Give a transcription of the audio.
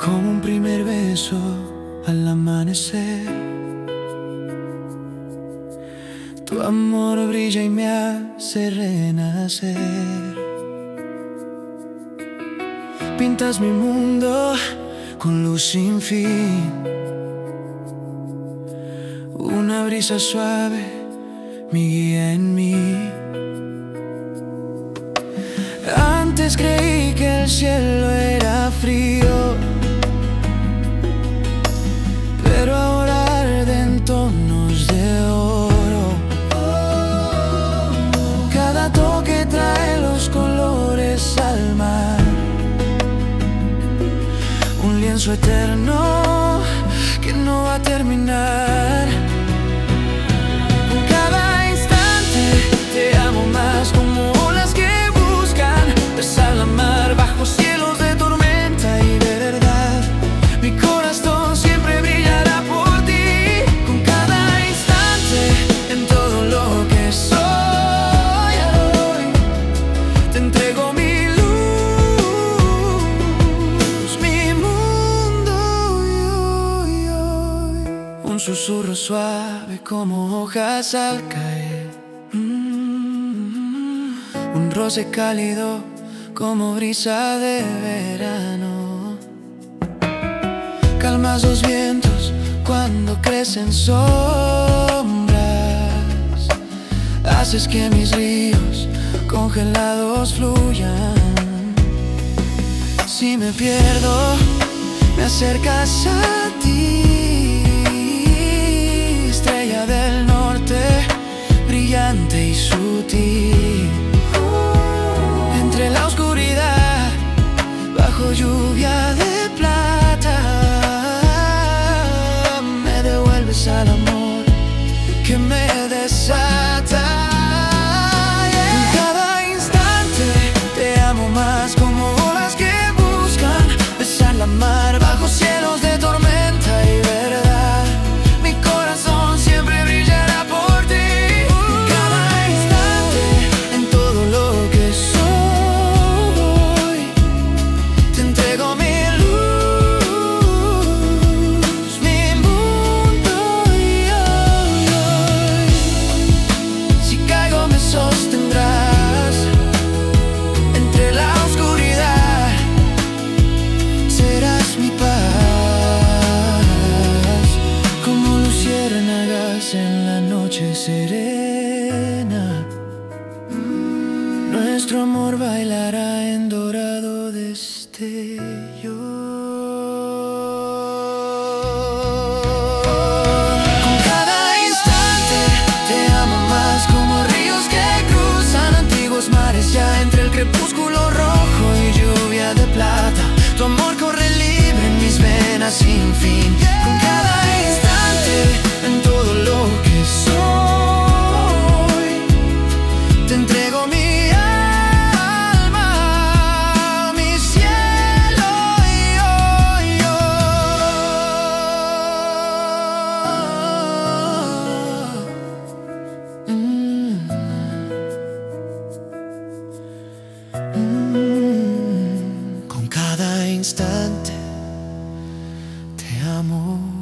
como un primer beso al amanecer. Tu amor brilla y me hace renacer. Pintas mi mundo con luz sin fin. Una brisa suave, mi guía en mí. Antes creí que el cielo era frío, pero ahora arde en tonos de oro. Cada toque trae los colores al mar, un lienzo eterno que no va a terminar. Cada instante te amo más, como olas que buscan besar la mar bajo cielos de tormenta y de verdad. Mi corazón siempre brillará por ti. Con cada instante, en todo lo que soy, hoy te entrego mi luz, mi mundo. Un susurro suave como hojas al caer, un roce cálido como brisa de verano. Calmas los vientos cuando crecen sombras. Haces que mis ríos congelados fluyan. Si me pierdo, me acercas a ti, estrella del norte, brillante y sutil. Entre la oscuridad, bajo lluvia de plata, me devuelves al amor que me desata. En cada instante te amo más, como olas que buscan besar la mar bajo cielos de tormenta y verdad. Mi corazón siempre brillará por ti. Cada instante, en todo lo que soy, te entrego mi luz, mi mundo. Si caigo me sostendrás. Entre la oscuridad serás mi paz, como luciérnagas en la noche serena. Nuestro amor bailará en dorado destello. Con cada instante te amo más, como ríos que cruzan antiguos mares ya entre el crepúsculo rojo y lluvia de plata. Tu amor corre libre en mis venas sin fin. Con cada instante, en todo lo que soy, te entrego mi alma, mi cielo Con cada instante te amo.